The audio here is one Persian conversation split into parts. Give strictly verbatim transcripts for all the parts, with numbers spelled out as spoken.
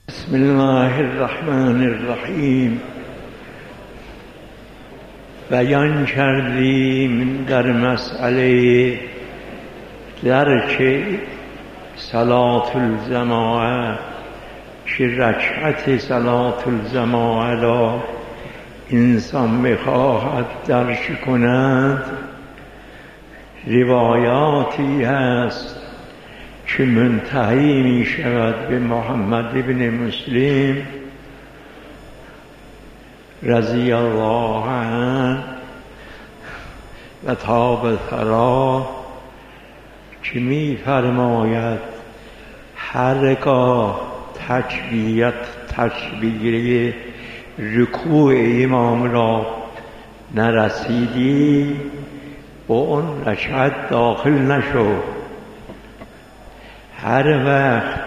بسم الله الرحمن الرحیم. بیان کردیم در مسئله درک صلاة الجماعه که رکعت صلاة الجماعه را انسان بخواهد درک کند، روایاتی هست که منتهی می شود به محمد ابن مسلم رضی الله عنه و تاب ثرا که می فرماید هرگاه تکبیرت تکبیر رکوع امام را نرسیدی با اون رکعت داخل نشو. هر وقت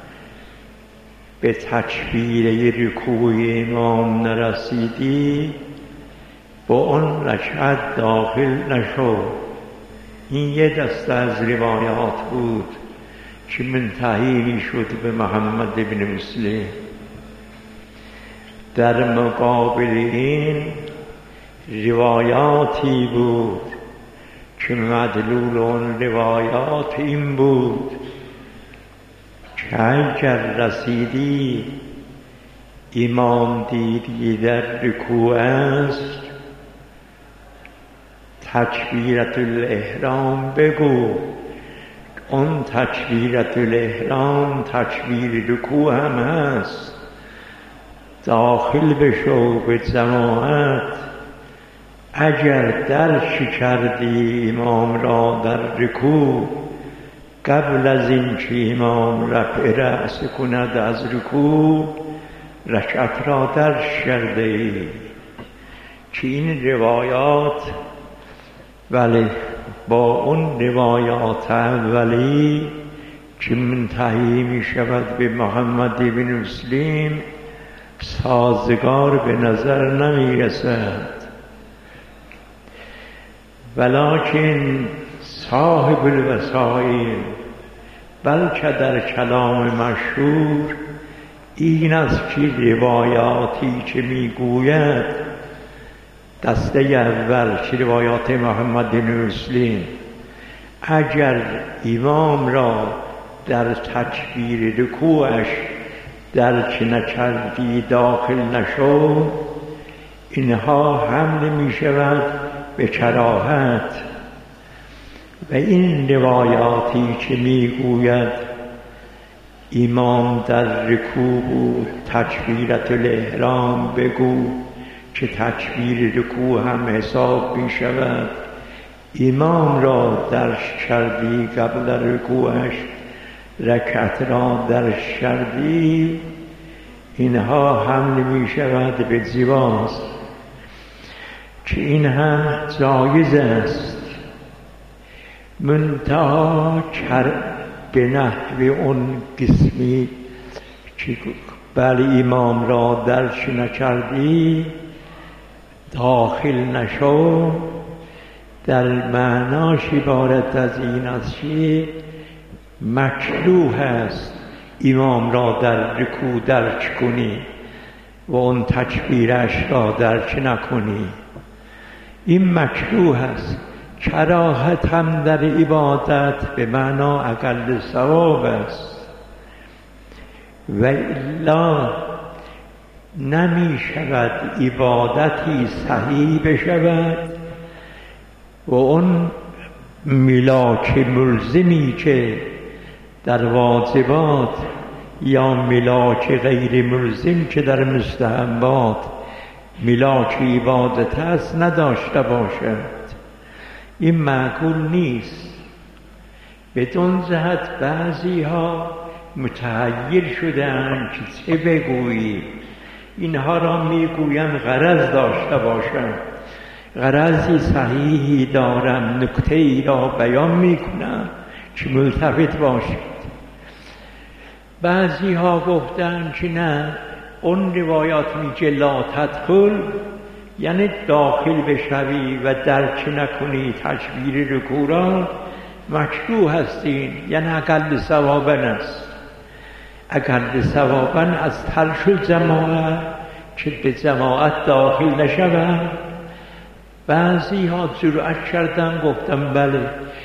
به تکبیر رکوع امام نرسیدی با اون رکعت داخل نشو. این یه دسته از روایات بود که منتهی می شد به محمد ابن مسلم. در مقابل این روایاتی بود که مدلول اون روایات این بود که اگر رسیدی امام دیدی در رکوع است، تکبیرت الاحرام بگو. اون تکبیرت الاحرام تکبیر رکوع هم هست. داخل بشو به جماعت. اگر درک کردی امام را در رکوع قبل از این که امام رفع رأس کند از رکوع، رکعت را درک کرده ای. که این روایات ولی با اون روایات اولی که منتهی می شود به محمد ابن مسلم سازگار به نظر نمی رسد. ولکن صاحب الوسائل بلکه در کلام مشهور این است که روایاتی که میگوید دسته اول که روایات محمد بن مسلم، اگر امام را در تکبیر رکوعش درک نکردی داخل نشو، اینها حمل می شود به کراهت. و این روایاتی که میگوید امام در رکوع بود تکبیرت الاحرام بگو که تکبیر رکوع هم حساب می شود، امام را درک کردی قبل رکوعش رکعت را درک کردی، اینها حمل می شود به جواز که این هم جایز است. منتها به نحو اون قسمی که بله امام را درک نکردی داخل نشو، در معناش عبارت از این است که مکروه است امام را در رکوع درک کنی و اون تکبیرش را درک نکنی. این مکروه است. کراهت هم در عبادت به معنا اقل ثواب است. و الا نمی شود عبادتی صحیح بشود و اون ملاک ملزمی که در واجبات یا ملاک غیر ملزم که در مستحبات ملاک عبادت است نداشته باشد. این معقول نیست. بدون جهت بعضی ها متحیر شدند که چه بگویی. اینها را میگویند غرض داشته باشند، غرضی صحیحی دارم، نکته ای را بیان میکنم که ملتفت باشید. بعضی ها گفتند که نه، اون روایات میگه لا تدخل یعنی داخل بشوی و درک نکنی تکبیر رکوع را مکروه هستین، یعنی اقل ثوابن است. اگر به ثوابا از ترش و جماعت که به جماعت داخل نشوم. بعضی ها جرأت کردن گفتم بله،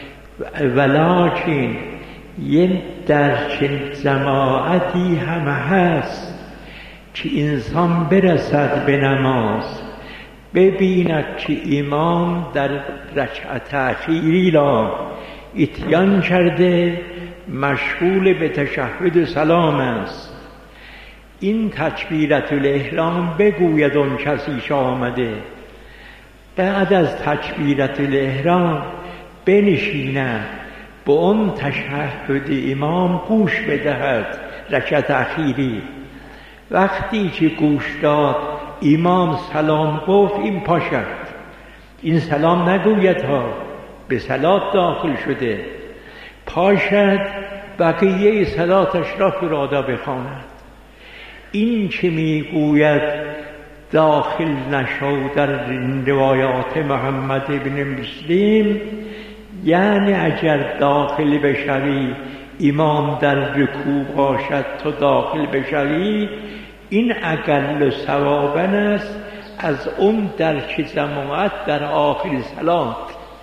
ولکن یه در چه جماعتی هم هست که انسان برسد به نماز ببیند که امام در رکعت اخیری را اتیان کرده مشغول به تشهد و سلام است، این تکبیرة الاحرام بگوید اون کسیش آمده، بعد از تکبیرة الاحرام بنشیند به اون تشهد امام گوش بدهد رکعت اخیری. وقتی که گوش داد امام سلام گفت این پاشد، این سلام نگوید ها، به صلات داخل شده، پاشد بقیه صلاتش را فرادا بخواند. این که میگوید داخل نشو در روایات محمد بن مسلم، یعنی اگر داخل بشوی امام در رکوع باشد تو داخل بشوی، این اقل ثوابا است از اون درک جماعت در آخر صلات.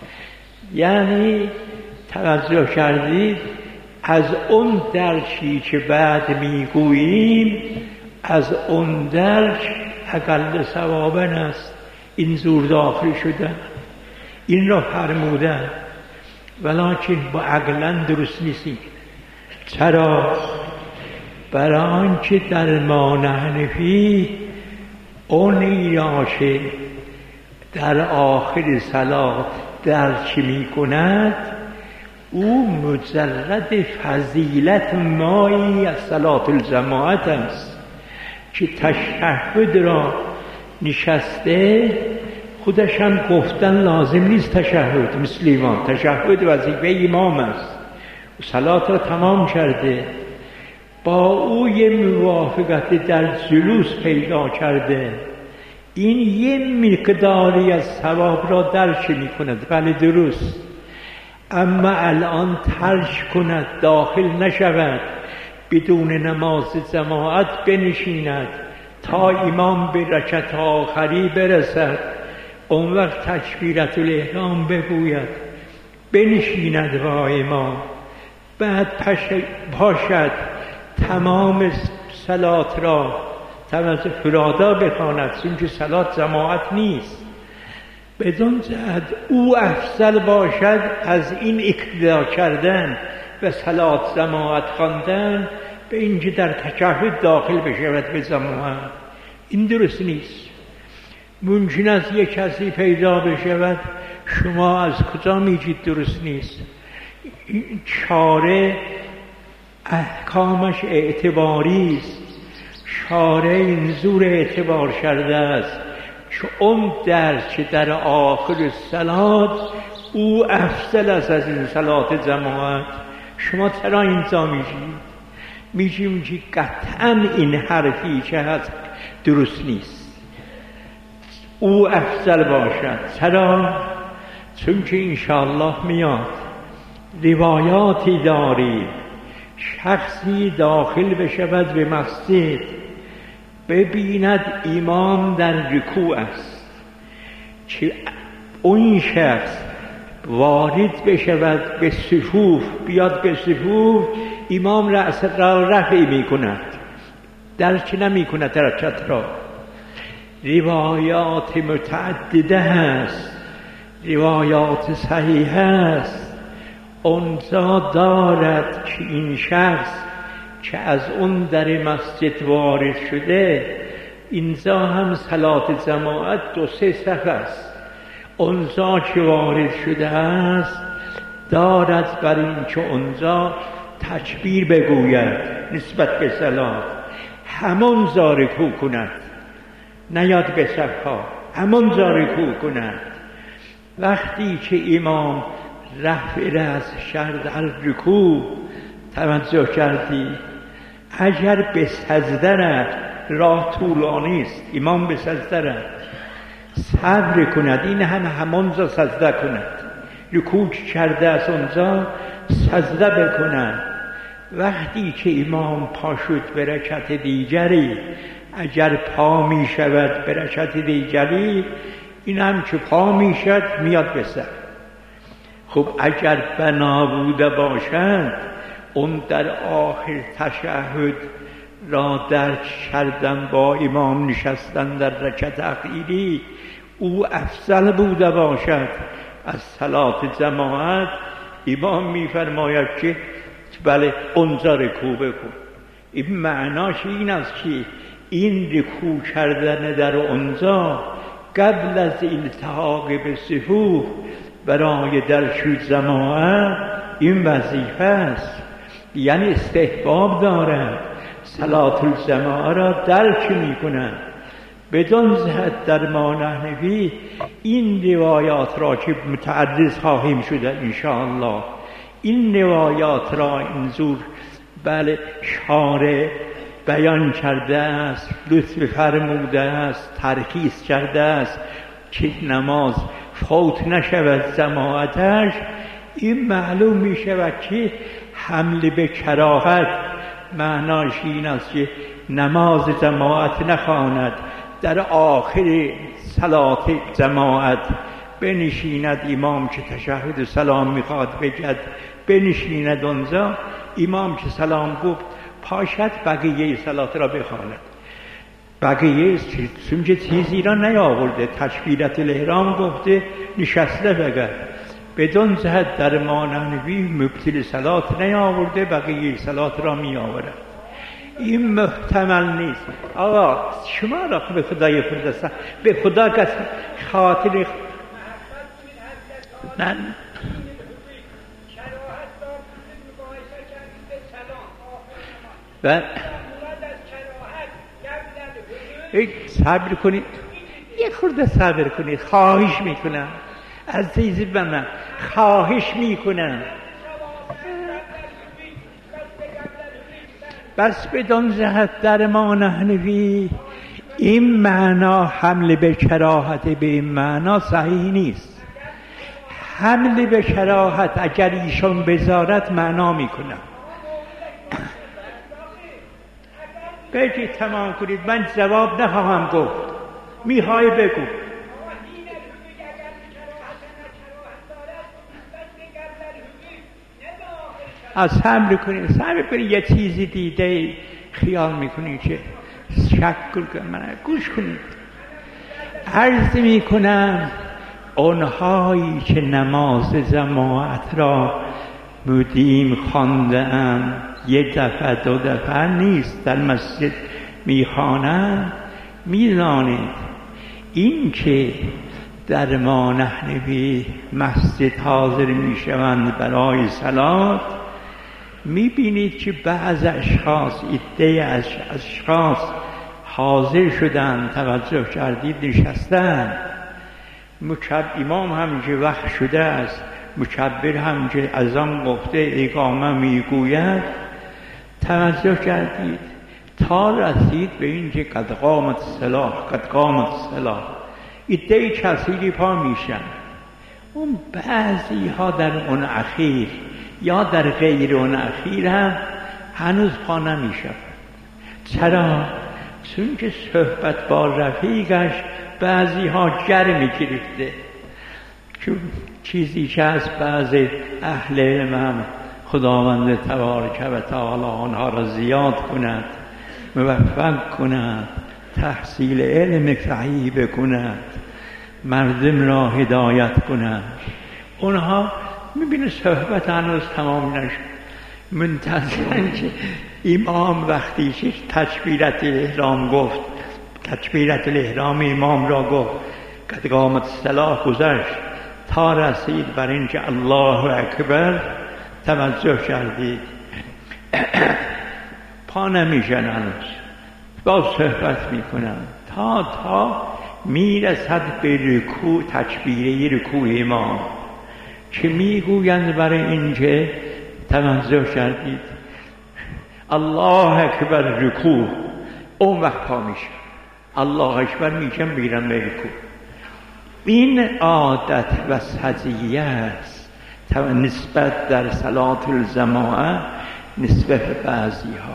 یعنی توجه کردید از اون درکی که بعد میگوییم، از اون درک اقل ثوابا است این زور داخل شدن، این را فرمودن، ولکن با عقلا درست نیستی. چرا؟ برای آنکه در مان حنفی اونی را که در آخر صلات درک می کند او مجرد فضیلت مایی از صلات الجماعت است که تشهد را نشسته، خودش هم گفتن لازم نیست تشهد، مسلمان تشهد وظیفه امام است، صلات را تمام کرده، با او یه موافقت در جلوس پیدا کرده، این یه مقداری از ثواب را درک می کند، بله درست، اما الان ترک کند داخل نشود، بدون نماز جماعت بنشیند تا امام به رکعت آخری برسد، اون وقت تکبیرة الاحرام بگوید، بنشیند با امام، بعد پاشد تمام صلات را توسط فرادا بخواند، چون صلات جماعت نیست. بدون جهت او افضل باشد از این اقتدا کردن و صلات جماعت خواندن به اینکه در تشهد داخل بشود به جماعت. این درست نیست. ممکن است یک کسی پیدا بشود، شما از کجا میگید درست نیست؟ چاره احکامش اعتباری است، چاره این زور اعتبار کرده است که اون درک در آخر صلات او افضل است از این صلات جماعت. شما چرا اینجا میگید؟ میگیم که قطعا این حرفی که هست درست نیست، او افضل باشد. چرا؟ چون که انشاءالله میاد روایاتی داریم شخصی داخل بشود به مسجد ببیند امام در رکوع است، که اون شخص وارد بشود به صفوف، بیاد به صفوف، امام رأس را رفع می کند، درک نمی کند حرکت را. روایات متعدده هست، روایات صحیح هست، اونجا دارد که این شخص که از اون در مسجد وارد شده، اینجا هم صلات جماعت دو سه صف است، اونجا که وارد شده است دارد بر این که اونجا تکبیر بگوید نسبت به صلات، همون جا رکوع کند، نیاد به صفها، همون جا رکوع کند. وقتی که امام رفع رأس کرد در رکوع، توجه کردی اگر به سجده رفت راه طولانی است، امام به سجده رفت، صبر کند، این هم همانجا سجده کند، رکوع کرده از اونجا سجده بکند، وقتی که امام پا شد به رکعت دیگری، اگر پا می شود به رکعت دیگری، این هم که پا می شد میاد به سر. خب اگر بنا بوده باشد اون در آخر تشهد را درک کردن، با امام نشستن در رکعت اخیری، او افضل بوده باشد از صلات جماعت، امام میفرماید که بله اونجا رکوع بکن. این معناش این است که این رکوع کردن در اونجا قبل از التحاق به صفوف برای درک جماعت این وظیفه است، یعنی استحباب دارد، صلات الجماعه را درک می کنند. بدون جهت در ما نحنفی این روایات را که متعرض خواهیم شده انشاءالله، این روایات را اینجور بله شارع بیان کرده است، لطف فرموده است، ترخیص کرده است که نماز فوت نشود جماعتش. این معلوم می شود که حمل به کراهت معناش این است که نماز جماعت نخواند، در آخر صلات جماعت بنشیند، امام که تشهد سلام میخواد بگد بنشیند اونجا، امام که سلام گفت پاشد بقیه صلات را بخواند. بقیه چون که چیزی را نیاورده، تکبیرت الاحرام گفته نشسته بگد، بدون جهت در ما نحنفی مبطل صلات نیاورده، بقیه صلات را می آورد. این محتمل نیست. آقا شما را به خدای خود به خدا قسم خاطر نه و صبر کنید، یک خورده صبر کنید، خواهش میکنم عزیزی به من، خواهش میکنم. بس بدون جهت در ما نحنفی این معنا حمل به کراهت به این معنا صحیح نیست. حمل به کراهت اگر ایشان بذارت معنا میکنم. بگید تمام کنید، من جواب نخواهم گفت، میخوای بگو. از صبر کنید، صبر کنید، یه چیزی دیده خیال میکنید که شک کنید، من گوش کنید. عرض میکنم اونهایی که نماز جماعت را مدیم خوانده اند، یک دفعه دو دفعه نیست، در مسجد میخوانند، میدانید این که در ما نحنفی مسجد حاضر میشوند برای صلات، میبینید که بعض اشخاص، عده از اشخاص حاضر شدند، توجه کردید نشستند، مکبر امام هم که وقت شده است، مکبر هم که اذان گفته اقامه میگوید، توجه کردید تا رسید به این که قد قامت الصلاة قد قامت الصلاة، عده کثیری پا میشن. اون بعضی ها در اون اخیر یا در غیر اون اخیر هم هنوز پا نمیشن. چرا؟ چون که صحبت با رفیقش بعضی ها گرمی گرفته. چون چیزی که از بعض اهل علم، خداوند تبارک و تعالی آنها را زیاد کند، موفق کند، تحصیل علم صحیح بکند، مردم را هدایت کند، اونها میبینه صحبت هنوز تمام نشد، منتظرن که امام وقتی که تکبیرت الاحرام گفت، تکبیرت الاحرام امام را گفت، قد قامت الصلاة گذشت تا رسید بر اینکه الله اکبر، توجه کردید پا نمیشن هنوز، با صحبت میکنن تا تا میرسد به رکوع، تکبیره رکوع امام که میگویند برای اینکه توجه کردید الله اکبر رکوع، اون وقت پا میشه، الله اکبر میگم میرم به رکوع. این عادت و سجیه است نسبت در صلات الجماعه نسبت به بعضی ها.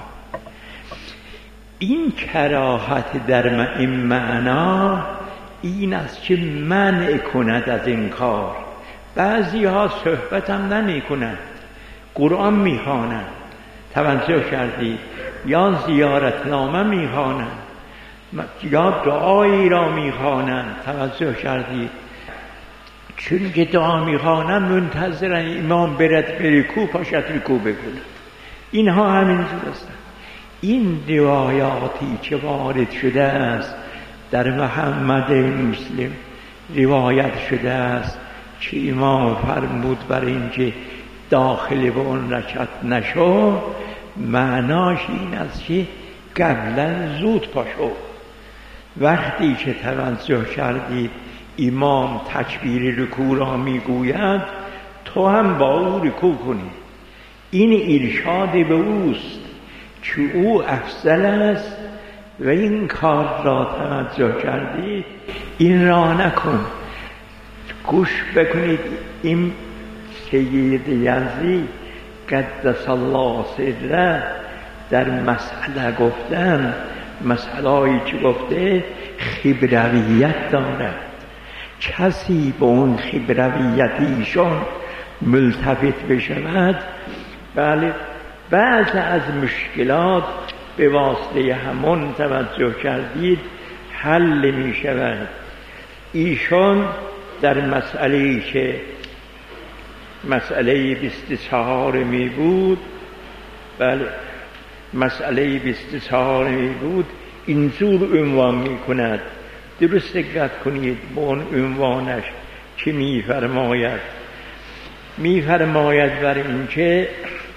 این کراهت در این معنا این است که منع کند از این کار. بعضی ها صحبت هم نمی کنند، قرآن می خوانند، توجه کردید، یا زیارت نامه می خوانند، یا دعایی را می خوانند، توجه کردید. چون که دعا می خوانند منتظرن امام برد به رکوع پاشد رکوع بکنند. اینها همینجور هستند. این روایاتی که وارد شده است در محمد مسلم روایت شده است که امام فرمود برای اینکه داخل به اون رکعت نشو، معناش این است که قبلا زود پاشو. وقتی که توجه کردید امام تکبیر رکوع را میگوید، تو هم با او رکوع کنی. این ارشاد به اوست که او افضل است و این کار را توجه کردید، این را نکن. گوش بکنید، این سید یزدی قدس الله سره در مسئله گفتن، مسئله‌ای که گفته خبرویت دارد. کسی به اون خبرویت ایشان ملتفت بشود، بله بعض از مشکلات به واسطه همون توجه کردید حل می شود. ایشان در مسئله که مسئله بیست و چهار می بود، بله مسئله بیست و چهار می بود، اینجور عنوان می کند. درست دقت کنید به اون عنوانش که می فرماید می فرماید بر این که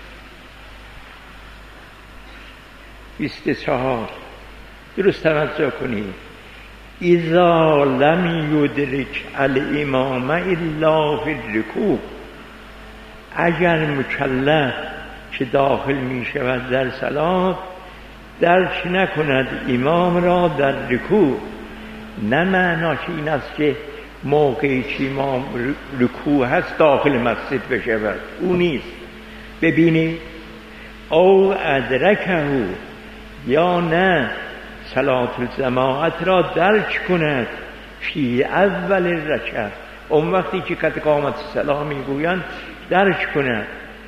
بیست و چهار درست توجه کنید. اذا لم یدرک الامام الا فی الرکوع، اگر مکلف که داخل می شود در صلات درک نکند امام را در رکوع، نه معناش این است که موقعی که امام رکوع هست داخل مسجد بشود، او نیست. ببینید او ادرکه، یا نه صلات الجماعت را درک کند فی اول رکعت، اون وقتی که قد قامت الصلاة میگویند درک کند.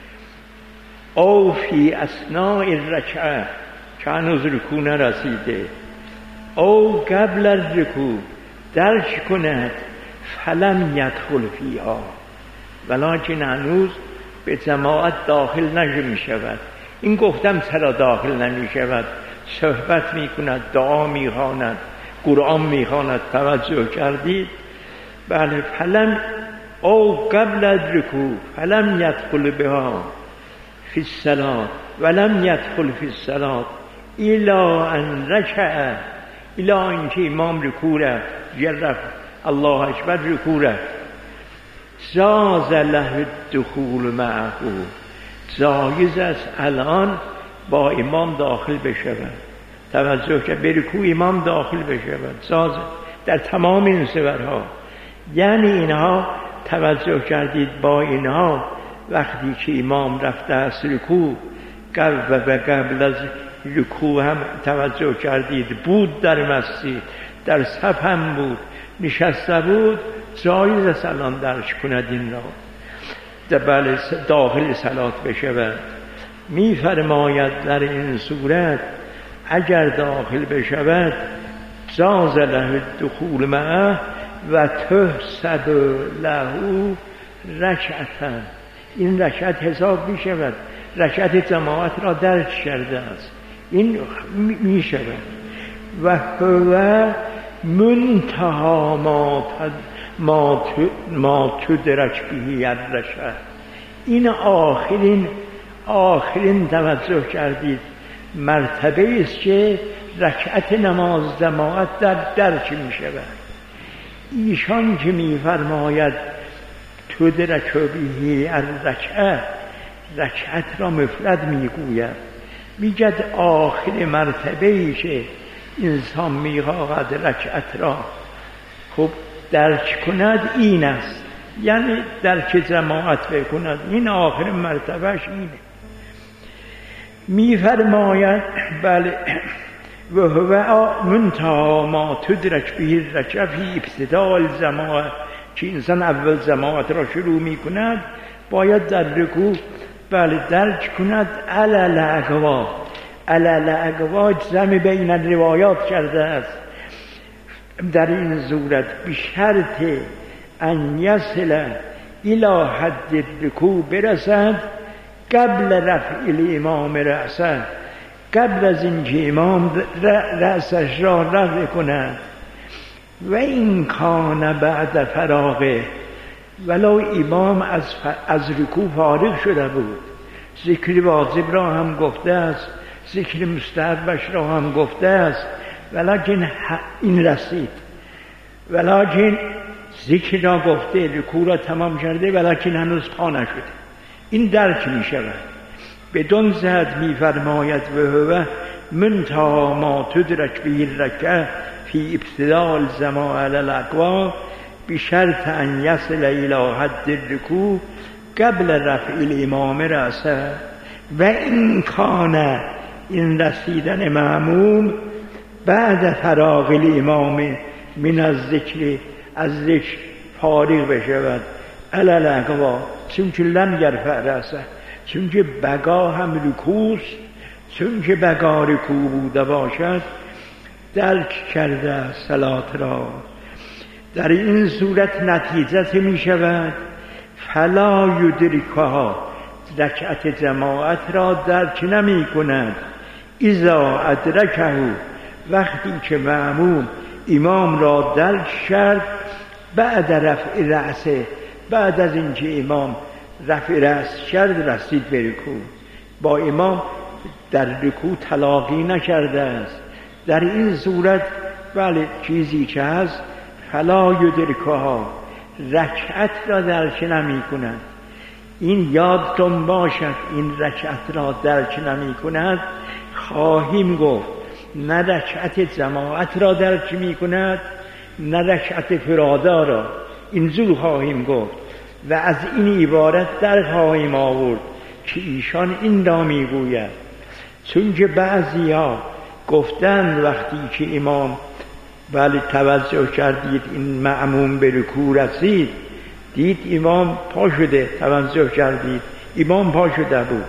او فی اثناء الرکعه که هنوز رکوع نرسیده، او قبل الرکوع درک کند فلم یدخل فیها، ولکن هنوز به جماعت داخل نمی شود. این گفتم چرا داخل نمی شود؟ صحبت می کند، دعا می خواند، قرآن می خواند، توجه کردید؟ بله. فلم او قبل الرکوع فلم یدخل بها فی الصلاة ولم یدخل فی الصلاة الا ان رکع، الا اینکه امام رکوع رفت، رفت الله اکبر رکوع رفت، جاز له الدخول معه، جایز است الان با امام داخل بشود. توجه که به رکوع امام داخل بشود، جاز در تمام این صورتها. یعنی اینها توجه کردید، با اینها وقتی که امام رفته است رکوع، قبل و قبل از رکوع هم توجه کردید بود در مسجد، در صف هم بود، نشسته بود، جایز است الان درک کند این را، بله داخل صلات بشود. می فرماید در این صورت اگر داخل بشود جاز له الدخول معه و تحسب له رکعتا، این رکعت حساب می شود، رکعت جماعت را درک کرده است، این می شود. و هو منتها ما ما ما تدرک بهی الرکعت، این آخرین آخرین توجه کردید مرتبه است که رکعت نماز جماعت در درک می شود. ایشان که می فرماید تدرک بهی الرکعت، رکعت را مفرد می گوید، میگد آخر مرتبه ای که انسان می خواهد رکعت را خب درک کند این است، یعنی درک جماعت بکند، این آخر مرتبهش اینه. میفرماید بله و هو منتهی ما تدرک به رکع فی ابتداء الجماعه، که انسان اول جماعت را شروع می کند باید در رکوع بله درک کند علل اقوا. علل اقوا جمع بین روایات کرده است. در این صورت بشرط ان یصل الی حد رکوع برسد قبل رفع الامام رأسه، قبل از اینکه امام رأسش را رفع کند. و این کان بعد فراغه، ولو امام از, از رکوع فارغ شده بود، ذکر واجب را هم گفته است، ذکر مستحبش را هم گفته است، ولکن این رسید، ولکن ذکر را گفته، رکوع را تمام کرده، ولکن هنوز پا نشده. این درک می شود. بدون زد می فرماید و هو منتهی ما تدرک به رکعه فی ابتداء الجماعه علی الاقوا بشرط ان یصل الی حد الرکوع قبل رفع الامام رأسه. و این کان، این رسیدن مأموم بعد فراغ الامام من از ذکر، از ذکر فارغ بشود علی الاقوا، چون که لم یرفع رأسه، چون که بقا هم رکوعست، چون که بقا رکوع بوده باشد درک کرده صلات را. در این صورت نتیجه می شود فلا یدرکها، رکعت جماعت را درک نمی کند. اذا ادرکه، وقتی که مأموم امام را درک کرد بعد رفع رأسه، بعد از اینکه امام رفع رأس کرد رسید به رکوع، با امام در رکوع تلاقی نکرده است. در این صورت بله چیزی که هست فلا یدرکها، رکعت را درک نمی کند. این یادتون باشد، این رکعت را درک نمی کند. خواهیم گفت نه رکعت جماعت را درک می کند نه رکعت فرادا را، اینجور خواهیم گفت و از این عبارت در خواهیم آورد که ایشان این را می گوید. چون که بعضی ها گفتند وقتی که امام بله توجه کردید این مأموم به رکوع رسید، دید امام پا شده، توجه کردید امام پا شده بود،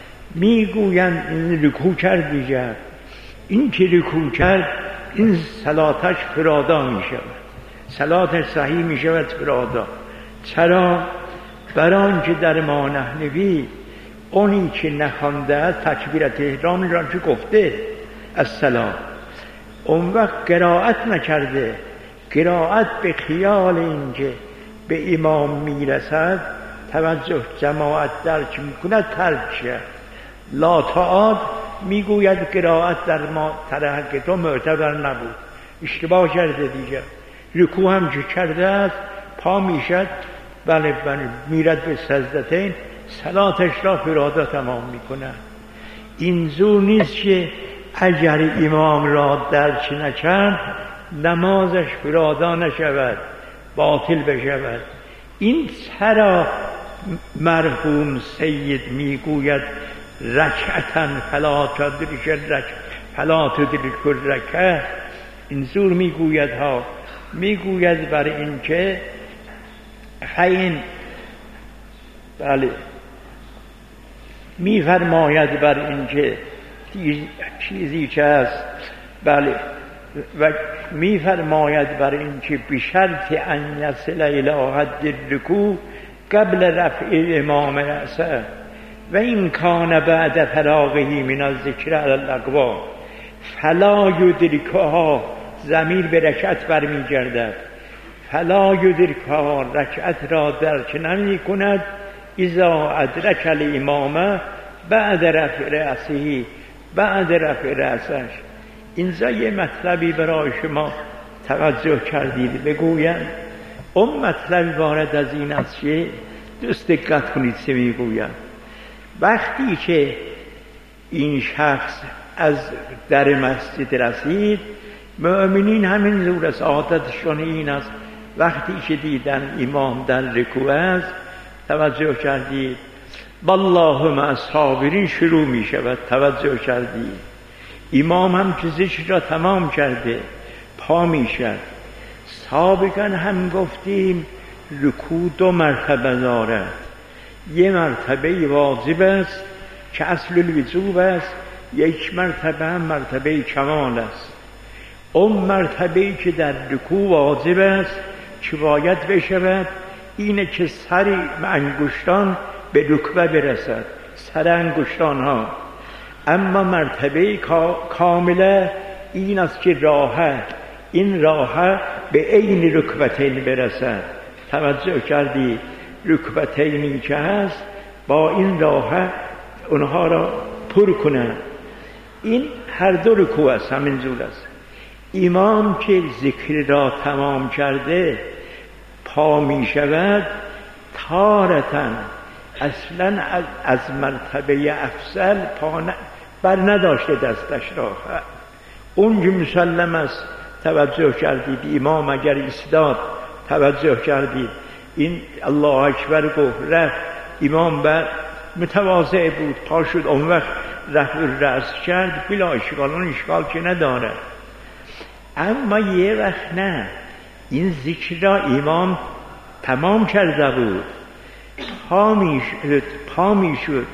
میگویند این رکوع کرد دیگر، این که رکوع کرد این صلاتش فرادا می شود، صلاتش صحیح می شود فرادا. چرا؟ بران که در ما نحنوی اونی که نخوانده است تکبیرت احرام را که گفته السلام، اون وقت قرائت نکرده، قرائت به خیال اینکه به امام میرسد توجه جماعت درک میکند ترک شد. لا تعاد میگوید قرائت در ما ترحق تو معتبر نبود، اشتباه کرده دیگر. رکوع هم که کرده است پا میشد بله بله میرد به سجدتین، صلاتش را فرادا تمام میکند. این زور نیست که اگر امام را درک نکرد نمازش فرادا نشود، باطل بشود. این چرا مرحوم سید میگوید رکعتاً فلا تدرک الرکعه فلا تدرک الرکعه، این زور میگوید ها، میگوید بر این که این بله میفرماید بر این که چیزی که است بله و میفرماید بر این که بشرط ان یصل الی حد الرکوع قبل رفع امام رأسه و این کان بعد فراغه من الذکر علی الاقوا فلا یدرکها، ضمیر به رکعت برمیگردد، فلا یدرکها، رکعت را درک نمی کند. اذا ادرک الامام بعد رفع رأسه، بعد رفع رأسش. اینجا یه مطلبی برای شما توجه کردید بگویم. اون مطلب وارد از این است که دوست دقت کنید چه میگویم. وقتی که این شخص از در مسجد رسید، مؤمنین همین زور است، عادتشون این است وقتی که دیدن امام در رکوع است توجه کردید والله مع الصابرین شروع می شود. توجه کردی؟ امام هم که ذکر را تمام کرده پا می شد. سابقا هم گفتیم رکوع دو مرتبه دارد. یه مرتبه واجب است که اصل الوجوب است، یک مرتبه هم مرتبه کمال است. اون مرتبه که در رکوع واجب است که باید بشود اینه که سر انگشتان به رکبه برسد، سر انگشتان ها. اما مرتبه کامله این است که راحه این راحه به عین رکبتین برسد. توجه کردی؟ رکبتینی که هست با این راحه اونها را پر کنند. این هر دو رکوع است، همینجور است. امام که ذکر را تمام کرده پا می شود، تارتن اصلا از, از مرتبه افضل پا ن... بر نداشته دستش را. اون که مسلم است. توجه کردید؟ امام اگر ایستاد، توجه کردید؟ این الله اکبر گفت رفت، امام بر متواضع بود، پا شد، اون وقت رفت رأس کرد، بلا اشکال، اون اشکال که نداره. اما یه وقت نه، این ذکر را امام تمام کرده بود، پا می شد پا می شد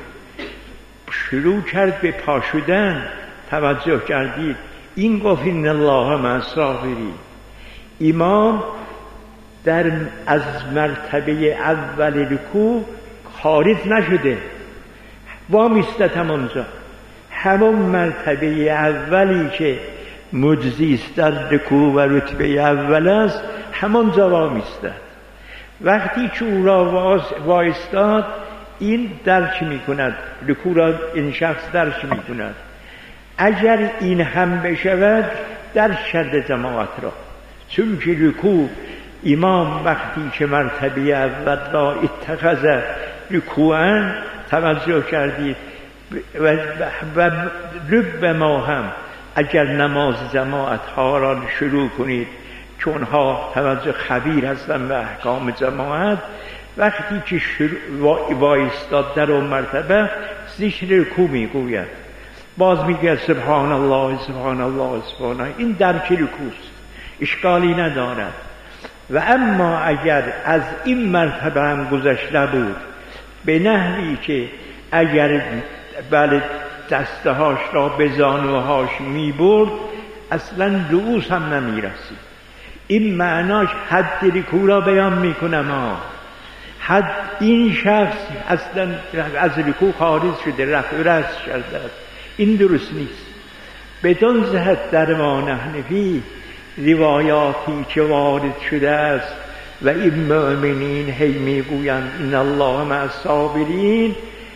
شروع کرد به پا شدن. توجه کردید؟ این گفت این الله مع الصابرین. امام در از مرتبه اول رکوع خارج نشده، وامیستد همونجا. همون مرتبه اولی که مجزی است در رکوع و رتبه اول است، همونجا وامیستد. وقتی که او را وایستاد، این درک می کند، رکوع را این شخص درک می کند. اگر این هم بشود درک کرده جماعت را، چون که رکوع امام وقتی که مرتبه اول را اتخذ رکوعا، توجه کردید؟ و, و رب ما هم اگر نماز جماعت ها را شروع کنید، چون ها توجه خبیر هستن به احکام جماعت، وقتی که وایستاد در اون مرتبه ذکر رکوع میگوید، باز میگه سبحان الله سبحان الله سبحان الله. این درک رکوعست، اشکالی ندارد. و اما اگر از این مرتبه هم گذشته بود به نحوی که اگر بله دستهاش را به زانوهاش می برد، اصلا رؤوس هم نمی رسید. این معناش حد رکوع را بیان می کنه. ما حد این شخص اصلا از رکوع خارج شده، رفع رأس کرده. این درست نیست. بدون جهت در ما حنفی روایاتی که وارد شده است و این مؤمنین هی میگویند ان الله مع الصابرین،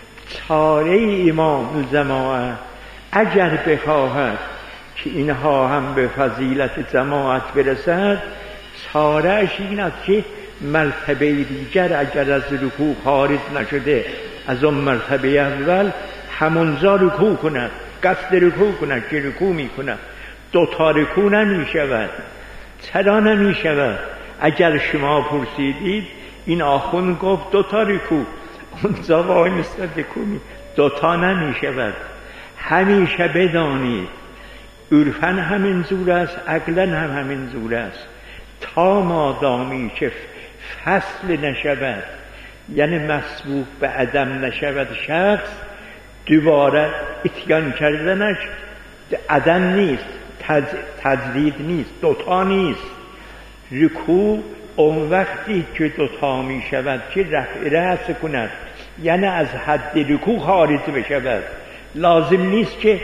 چاره امام جماعت اگر بخواهد که اینها هم به فضیلت جماعت برسد، چارهش این است که مرتبه دیگر اگر از رکوع خارج نشده، از اون مرتبه اول همونجا رکوع کند، قصد رکوع کند که رکوع میکند. دو تا رکوع نمی شود. چرا نمی شود؟ اگر شما پرسیدید، این آخوند گفت دو تا رکوع، اونجا وای مستد رکوع می دو تا نمی شود. همیشه بدانید عرفاً همین زور است، عقلاً هم همین زور است. تا مادامی که فصل نشود، یعنی مسبوق به عدم نشود شخص، دوباره اتیان کردنش عدم نیست، تج... تجدید نیست، دوتا نیست. رکوع اون وقتی که دوتا می شود که رفع رأس کند، یعنی از حد رکوع خارج بشود. لازم نیست که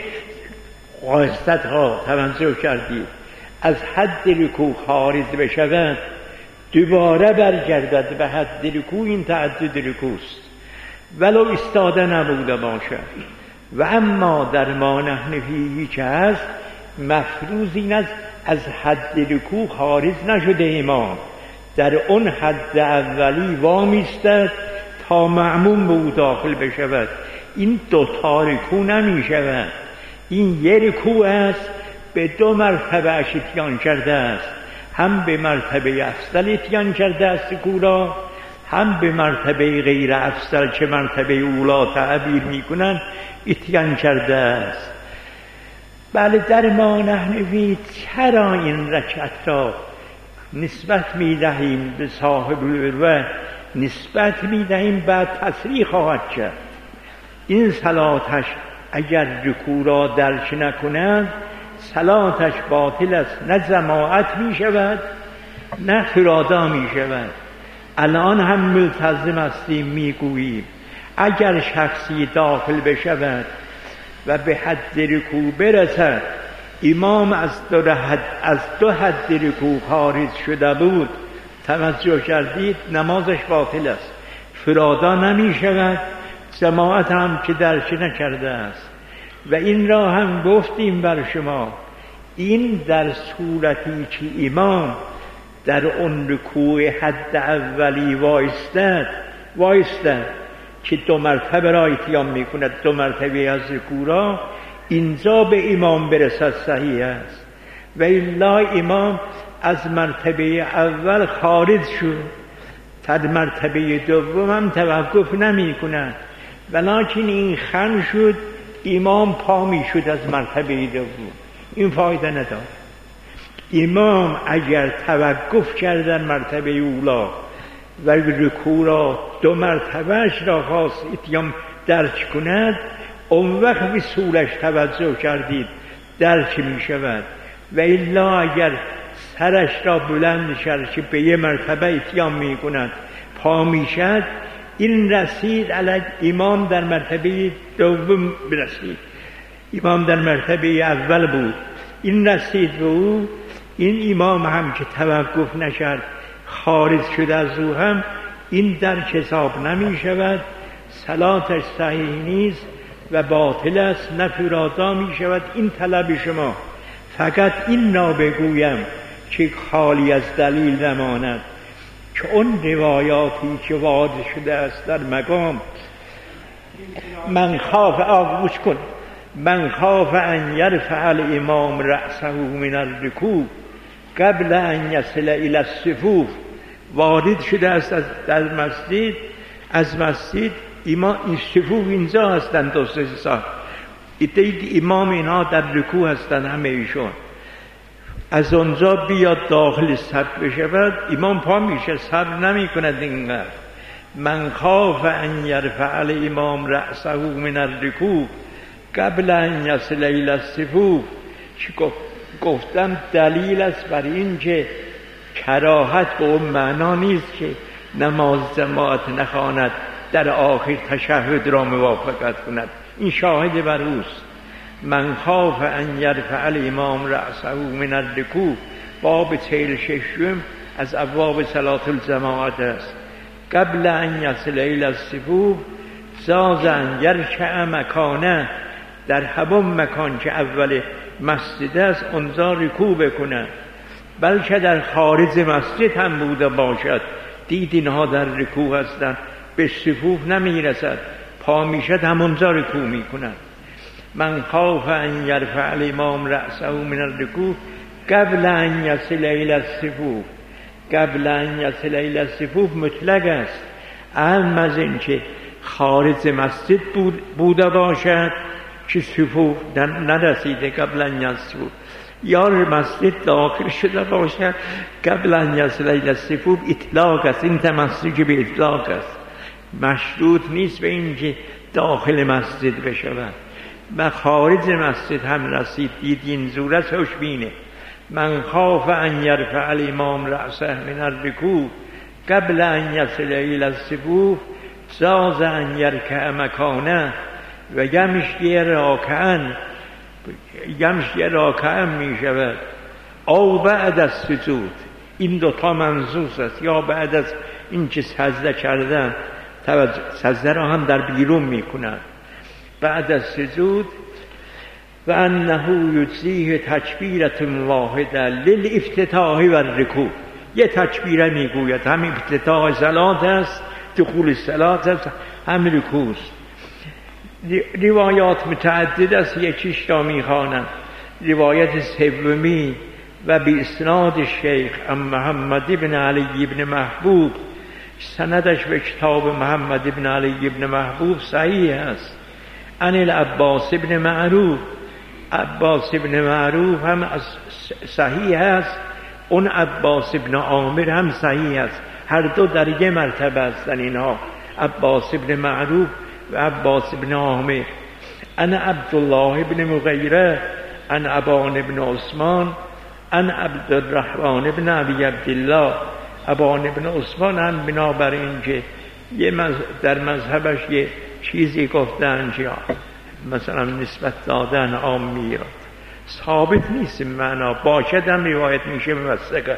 قاصد ها توجه کردید از حد رکوع خارج بشود دوباره برگردد به حد رکوع. این تعدد رکوع است ولو ایستاده نبوده باشد. و اما در ما نحن فیه که هست، مفروض این است از حد رکوع خارج نشده امام، در اون حد اولی وامیستد تا معموم به او داخل بشود. این دو تا رکوع نمی شود. این یک رکوع است، به دو مرتبه اش اتیان کرده است، هم به مرتبه افضل اتیان کرده است رکوع را، هم به مرتبه غیر افضل چه مرتبه اولا تعبیر میکنن اتیان کرده است. بله در ما نحنوی چرا این رکعت را نسبت میدهیم به صاحب العروة، نسبت میدهیم بعد تصریح خواهد کرد. این صلاتش اگر رکوع را درک نکند صلاتش باطل است، نه جماعت می شود نه فرادا می شود. الان هم ملتزم هستیم میگوییم اگر شخصی داخل بشود و به حد رکوع برسد، امام از دو حد از دو حد رکوع خارج شده بود، توجه کردید، نمازش باطل است، فرادا نمی شود، جماعت هم که درک نکرده است. و این را هم گفتیم بر شما، این در صورتی که امام در اون رکوع حد اولی وایستد وایستد که دو مرتبه را اتیان میکند، دو مرتبه از رکوع را، اینجا به امام برسد صحیح است. و الا امام از مرتبه اول خارج شد، تا مرتبه دوم هم توقف نمی کند، ولیکن این خم شد امام پا می شد از مرتبه دوم، این فایده ندارد. امام اگر توقف کردن مرتبه اولا و رکوع را دو مرتبهش را خواست اتیام درک کند، اون وقت به صورش توجه کردید درک می شود. و الا اگر سرش را بلند شد که به یه مرتبه اتیام می کند پا می شد، این رسید علی امام در مرتبه دوم برسید، امام در مرتبه اول بود، این رسید به او، این امام هم که توقف نشد خارج شده از او هم این در حساب نمی شود، صلاتش صحیح نیست و باطل است، نه فرادا می شود. این طلب شما. فقط این را بگویم که خالی از دلیل نماند که اون روایاتی که وارد شده است در مقام من خاف آغوش کن من خاف ان یرفع الامام رأسه من الرکوع قبل ان یصل الی الصفوف، وارد شده است از در مسجد از مسجد امام این صفوف اینجا هستند، دو سه سال دید امام اینها در رکوع هستند، همه ایشون از اونجا بیاد داخل صف بشود، امام پا میشه، صبر نمی کند اینقدر. من خاف ان یرفع الامام رأسه من الرکوع قبل ان یصل الی الصفوف، چی گفتم دلیل است بر این که کراهت به اون معنا نیست که نماز جماعت نخواند در آخر تشهد را موافقت کند، این شاهد بر اوست. من خاف ان یرفع الامام رأسه من الرکوع، باب چهل ششم از ابواب صلاة الجماعت است. قبل ان یصل الی الصفوف جاز ان یرکع مکانه، در همون مکان که اول مسجد است اونجا رکوع بکنه، بلکه در خارج مسجد هم بوده باشد، دید اینها در رکوع هستند، به صفوف نمی رسد، پا میشد همونجا رکوع میکنند. من خاف ان یرفع الامام رأسه من الرکوع قبل ان یصل الی الصفوف، قبل ان یصل الی الصفوف مطلق است، اهم از این که خارج مسجد بود بوده باشد که صفوف نرسیده قبل ان یصل، یا مسجد داخل شده باشد قبل ان یصل الی الصفوف، اطلاق است، این تمسک به اطلاق است، مشروط نیست به این که داخل مسجد بشود. و خارج مسجد هم رسید، دید این صورت هوش بینه. من خاف ان یرفع الامام رأسه من الرکوع قبل ان یصل الی الصفوف جاز ان یرکع مکانه و یمشی راکعا، یمشی راکعا می شود، او بعد از سجود، این دوتا منصوص است، یا بعد از این که سجده کردن، سجده را هم در بیرون می کند بعد از سجود. و انه یجزیه تکبیرة واحده للافتتاح و الرکوع، یه تکبیره میگوید، هم افتتاح صلات است، دخول صلات است، هم رکوع است. روایات متعدد است، یکیش را میخوانم، روایت سومی و به اسناد شیخ ام محمد بن علی بن محبوب سندش به کتاب محمد ابن علی ابن محبوب صحیح است. عن العباس ابن معروف، عباس ابن معروف هم صحیح است، اون عباس ابن عامر هم صحیح است، هر دو در یه مرتبه هستن اینها، عباس ابن معروف و عباس ابن عامر. انا عبدالله ابن مغیره ان ابان ابن عثمان ان عبدالرحمن ابن ابی عبدالله. ابان ابن عثمان هم بنابر این که یه در مذهبش یه چیزی گفتن که مثلا نسبت دادن عامیات ثابت نیست معنا، باشد هم روایت میشه موثقه.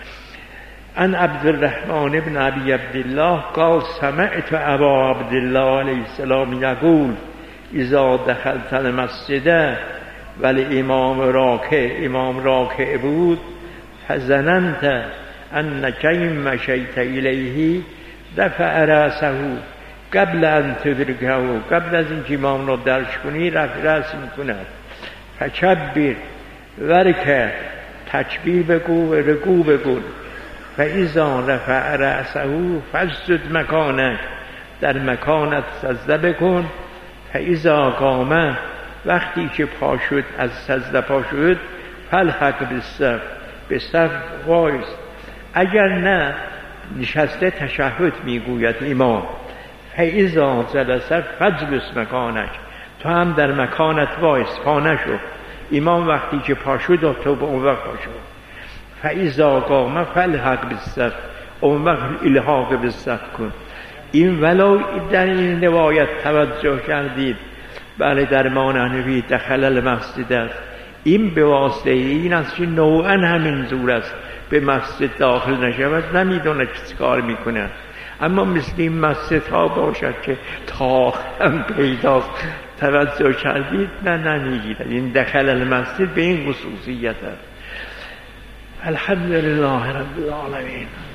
ان عبدالرحمن ابن ابی عبدالله قال سمعت ابا عبدالله علیه السلام یقول اذا دخلت المسجد ولی امام راکع، امام راکع بود، فظننت انک ان مشیت الیه دفع رأسه قبل ان تدرکه، قبل از اینکه امام رو درش کنی رفع رأس میکند. فکبر ورکع، تکبیر بگو و رکوع بگو. فاذا رفع رأسه فاسجد مکانک، در مکانت سجده بکن. فاذا قام، وقتی که پا شد از سجده پا شد، فالحق بالصف، به صف وایس. اگر نه نشسته تشهد میگوید امام. فاذا جلس فاجلس مکانک، تو هم در مکانت وایس، پا نشو. امام وقتی که پا شد تو به اون وقت پا شد. فاذا قام فالحق بالصف، اون وقت الحاق بالصف کن. این ولو در این روایت توجه کردید، بله در مانعنوی دخل المسجد است، این به واسطه این است که نوعا همین زور است، به مسجد داخل نشود نمیدونه چه کار میکنه. اما مثل این مسجد ها باشد که تا هم پیداست، توجه کردید نه نمیگیرد. این دخل المسجد به این خصوصیت است. الحمدلله رب العالمین.